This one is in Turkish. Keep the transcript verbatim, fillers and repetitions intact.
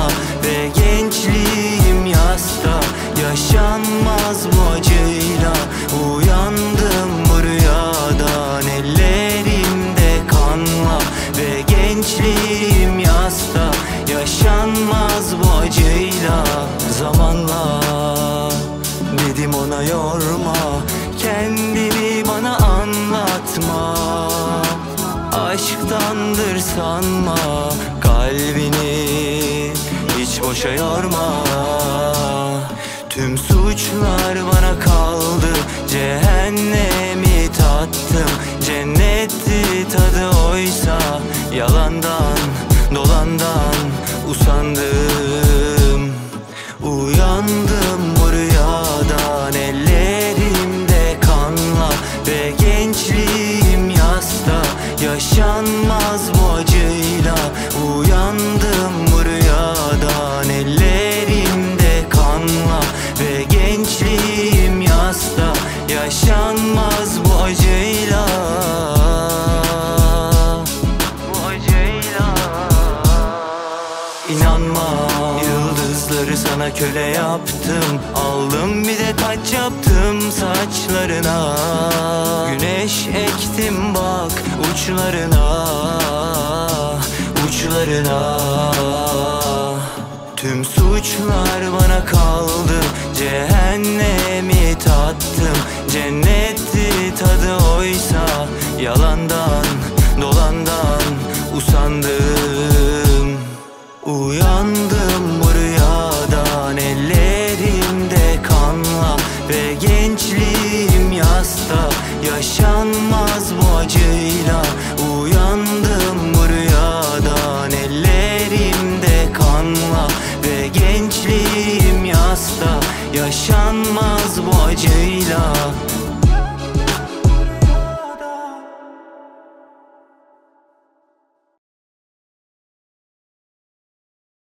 kanla ve gençliğim yasta. Yaşanmaz bu acıyla uyandım bu rüyadan. Ellerimde kanla ve gençliğim yasta. Yaşanmaz bu acıyla. Zamanla dedim ona yorma, kendini bana anlatma. Aşktandır sanma, kalbini hiç boşa yorma. Tüm suçlar bana kaldı, cehennemi tattım. Cennetti tadı oysa, yalandan dolandan usandım. Uyandım bu rüyadan, ellerimde kanla ve gençliğim yasta. Yaşanmaz bu acıyla uyandım bu rüyadan. Ellerimde kanla ve gençliğim yasta. Yaşanmaz bu acıyla. Bu acıyla. İnanma, yıldızları sana köle yaptım. Aldım bir de taç yaptım saçlarına. Güneş ektim bak uçlarına, uçlarına. Tüm suçlar bana kaldı, cehennemi tattım. Cennetti tadı oysa, yalandan dolandan usandım. Uyandım bu rüyadan, ellerimde kanla ve gençliğim yasta. Yaşanmaz bu acıyla uyandım bu rüyadan. Ellerimde kanla ve gençliğim yasta. Yaşanmaz bu acıyla.